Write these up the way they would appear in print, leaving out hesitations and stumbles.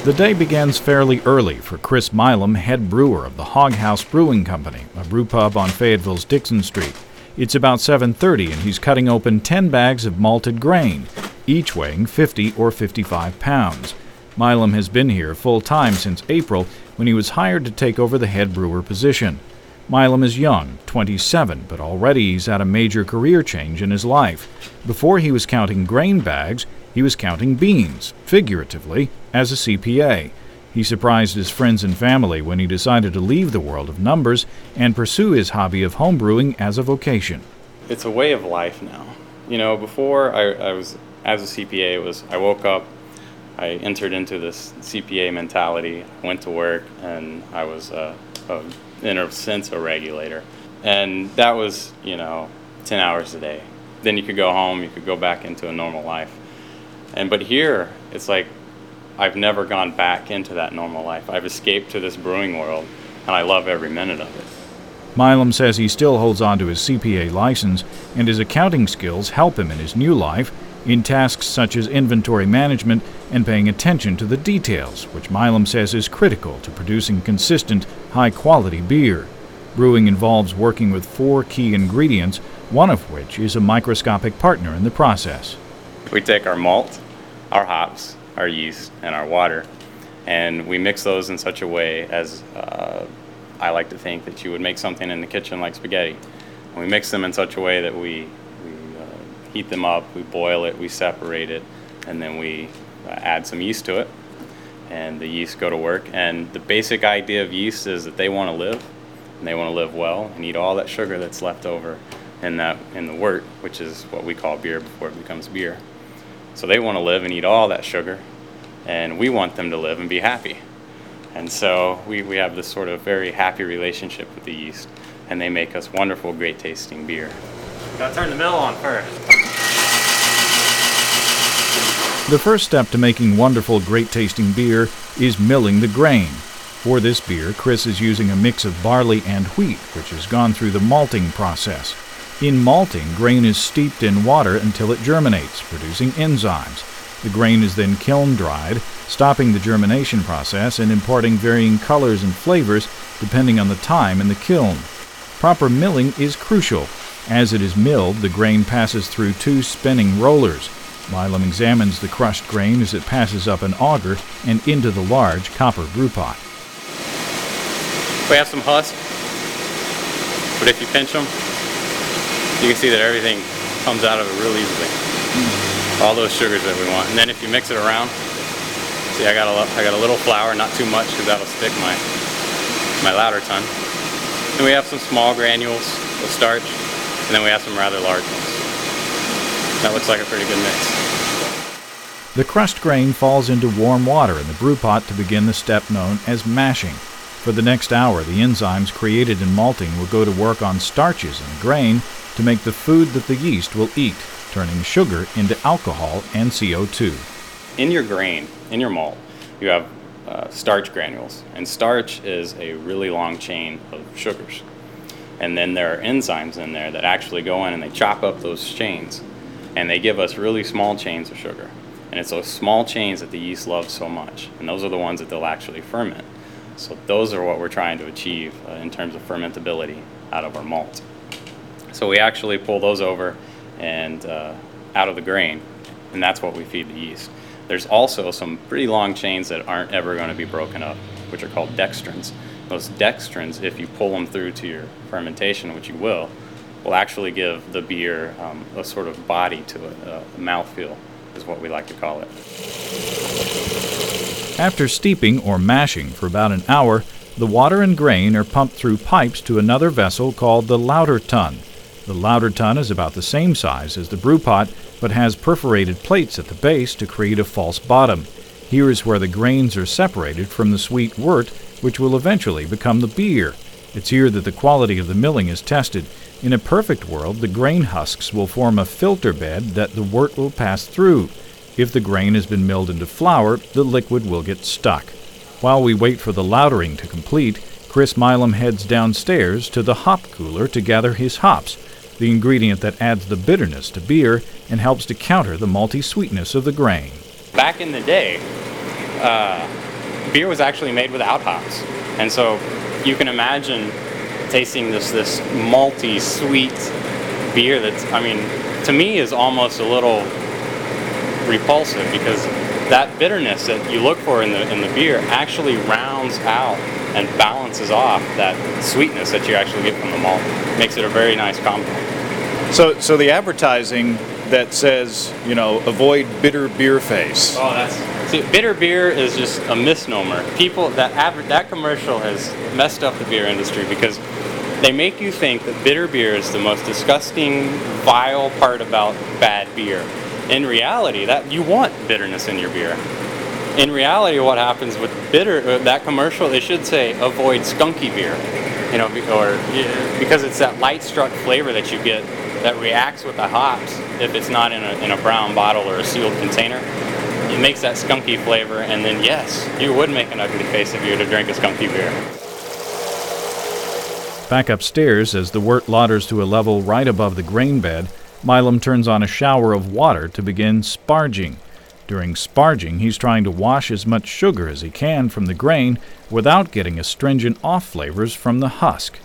The day begins fairly early for Chris Milam, head brewer of the Hog House Brewing Company, a brew pub on Fayetteville's Dixon Street. It's about 7:30 and he's cutting open 10 bags of malted grain, each weighing 50 or 55 pounds. Milam has been here full-time since April when he was hired to take over the head brewer position. Milam is young, 27, but already he's had a major career change in his life. Before he was counting grain bags, he was counting beans, figuratively, as a CPA. He surprised his friends and family when he decided to leave the world of numbers and pursue his hobby of homebrewing as a vocation. It's a way of life now. You know, before I was, as a CPA, I woke up, I entered into this CPA mentality, went to work, and I was in a sense a regulator. And that was, 10 hours a day. Then you could go home, you could go back into a normal life. But here, it's like I've never gone back into that normal life. I've escaped to this brewing world, and I love every minute of it. Milam says he still holds on to his CPA license, and his accounting skills help him in his new life in tasks such as inventory management and paying attention to the details, which Milam says is critical to producing consistent, high-quality beer. Brewing involves working with 4 key ingredients, one of which is a microscopic partner in the process. We take our malt, our hops, our yeast, and our water, and we mix those in such a way as I like to think that you would make something in the kitchen like spaghetti. And we mix them in such a way that we heat them up, we boil it, we separate it, and then we add some yeast to it, and the yeast go to work. And the basic idea of yeast is that they want to live, and they want to live well, and eat all that sugar that's left over in the wort, which is what we call beer before it becomes beer. So they want to live and eat all that sugar, and we want them to live and be happy. And so we have this sort of very happy relationship with the yeast, and they make us wonderful, great tasting beer. Gotta turn the mill on first. The first step to making wonderful, great-tasting beer is milling the grain. For this beer, Chris is using a mix of barley and wheat, which has gone through the malting process. In malting, grain is steeped in water until it germinates, producing enzymes. The grain is then kiln-dried, stopping the germination process and imparting varying colors and flavors depending on the time in the kiln. Proper milling is crucial. As it is milled, the grain passes through 2 spinning rollers. Milam examines the crushed grain as it passes up an auger and into the large copper brew pot. We have some husk, but if you pinch them, you can see that everything comes out of it real easily. All those sugars that we want. And then if you mix it around, see I got a little flour, not too much because that'll stick my lauter ton. And we have some small granules of starch, and then we have some rather large ones. That looks like a pretty good mix. The crushed grain falls into warm water in the brew pot to begin the step known as mashing. For the next hour, the enzymes created in malting will go to work on starches in the grain to make the food that the yeast will eat, turning sugar into alcohol and CO2. In your grain, in your malt, you have starch granules, and starch is a really long chain of sugars. And then there are enzymes in there that actually go in and they chop up those chains, and they give us really small chains of sugar. And it's those small chains that the yeast loves so much, and those are the ones that they'll actually ferment. So those are what we're trying to achieve in terms of fermentability out of our malt. So we actually pull those over and out of the grain, and that's what we feed the yeast. There's also some pretty long chains that aren't ever going to be broken up, which are called dextrins. Those dextrins, if you pull them through to your fermentation, which you will actually give the beer a sort of body to it, a mouthfeel is what we like to call it. After steeping or mashing for about an hour, the water and grain are pumped through pipes to another vessel called the lauter tun. The lauter tun is about the same size as the brew pot, but has perforated plates at the base to create a false bottom. Here is where the grains are separated from the sweet wort, which will eventually become the beer. It's here that the quality of the milling is tested. In a perfect world, the grain husks will form a filter bed that the wort will pass through. If the grain has been milled into flour, the liquid will get stuck. While we wait for the lautering to complete, Chris Milam heads downstairs to the hop cooler to gather his hops, the ingredient that adds the bitterness to beer and helps to counter the malty sweetness of the grain. Back in the day, beer was actually made without hops. And so you can imagine tasting this malty, sweet beer that's, I mean, to me is almost a little repulsive, because that bitterness that you look for in the beer actually rounds out and balances off that sweetness that you actually get from the malt. Makes it a very nice compound. So the advertising that says, avoid bitter beer face. See, bitter beer is just a misnomer. People, that commercial has messed up the beer industry, because they make you think that bitter beer is the most disgusting, vile part about bad beer. In reality, that you want bitterness in your beer. In reality, what happens with that commercial, they should say avoid skunky beer, because it's that light struck flavor that you get that reacts with the hops if it's not in a brown bottle or a sealed container. It makes that skunky flavor, and then yes, you would make an ugly face if you were to drink a skunky beer. Back upstairs, as the wort lauders to a level right above the grain bed, Milam turns on a shower of water to begin sparging. During sparging, he's trying to wash as much sugar as he can from the grain without getting astringent off flavors from the husk.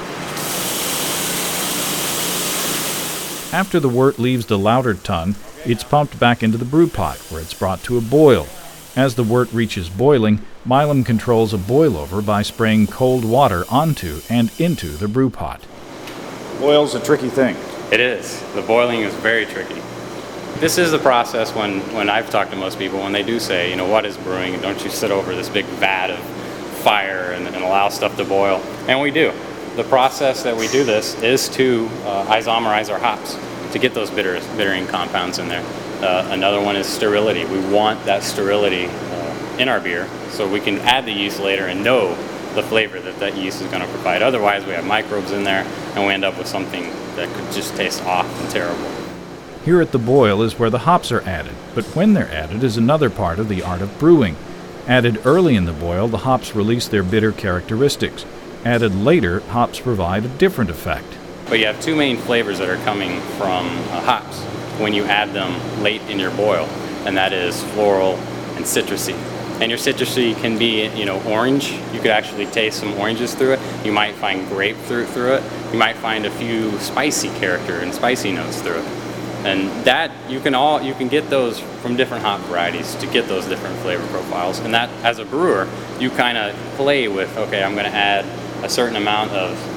After the wort leaves the lauter tun, it's pumped back into the brew pot, where it's brought to a boil. As the wort reaches boiling, Milam controls a boil-over by spraying cold water onto and into the brew pot. Boil's a tricky thing. It is. The boiling is very tricky. This is the process when I've talked to most people, when they do say, what is brewing? Don't you sit over this big vat of fire and allow stuff to boil? And we do. The process that we do this is to isomerize our hops to get those bittering compounds in there. Another one is sterility. We want that sterility in our beer so we can add the yeast later and know the flavor that yeast is going to provide. Otherwise, we have microbes in there and we end up with something that could just taste off and terrible. Here at the boil is where the hops are added, but when they're added is another part of the art of brewing. Added early in the boil, the hops release their bitter characteristics. Added later, hops provide a different effect. But you have two main flavors that are coming from hops when you add them late in your boil, and that is floral and citrusy. And your citrusy can be, orange. You could actually taste some oranges through it. You might find grapefruit through it. You might find a few spicy character and spicy notes through it. And that you can get those from different hop varieties to get those different flavor profiles. And that, as a brewer, you kind of play with, okay, I'm going to add a certain amount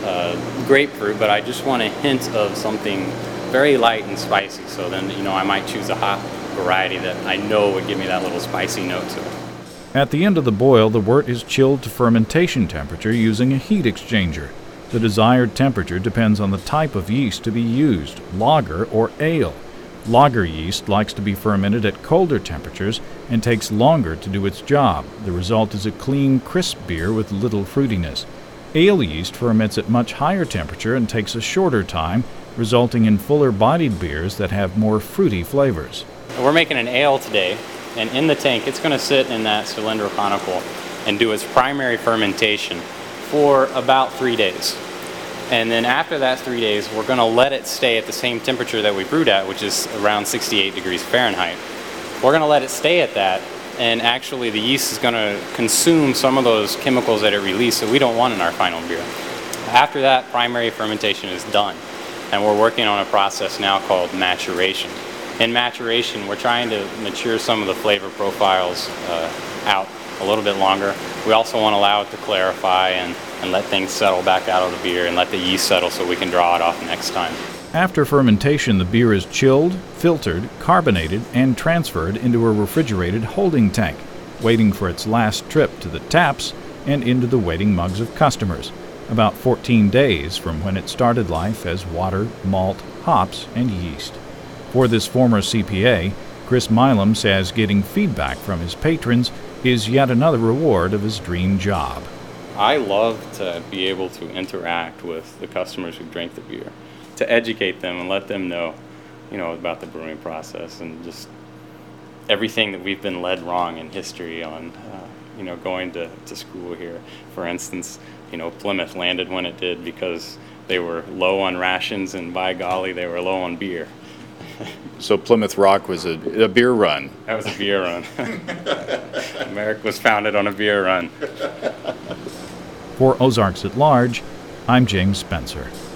of grapefruit, but I just want a hint of something very light and spicy. So then, I might choose a hop variety that I know would give me that little spicy note to it. At the end of the boil, the wort is chilled to fermentation temperature using a heat exchanger. The desired temperature depends on the type of yeast to be used, lager or ale. Lager yeast likes to be fermented at colder temperatures and takes longer to do its job. The result is a clean, crisp beer with little fruitiness. Ale yeast ferments at much higher temperature and takes a shorter time, resulting in fuller-bodied beers that have more fruity flavors. We're making an ale today, and in the tank it's going to sit in that cylindroconical and do its primary fermentation for about 3 days. And then after that 3 days, we're going to let it stay at the same temperature that we brewed at, which is around 68 degrees Fahrenheit. We're going to let it stay at that, and actually the yeast is going to consume some of those chemicals that it released that we don't want in our final beer. After that, primary fermentation is done, and we're working on a process now called maturation. In maturation, we're trying to mature some of the flavor profiles out a little bit longer. We also want to allow it to clarify and let things settle back out of the beer and let the yeast settle so we can draw it off next time. After fermentation, the beer is chilled, filtered, carbonated, and transferred into a refrigerated holding tank, waiting for its last trip to the taps and into the waiting mugs of customers, about 14 days from when it started life as water, malt, hops, and yeast. For this former CPA, Chris Milam says getting feedback from his patrons is yet another reward of his dream job. I love to be able to interact with the customers who drink the beer, to educate them and let them know, about the brewing process and just everything that we've been led wrong in history on, going to school here. For instance, Plymouth landed when it did because they were low on rations, and by golly, they were low on beer. So Plymouth Rock was a beer run. That was a beer run. Merrick was founded on a beer run. For Ozarks at Large, I'm James Spencer.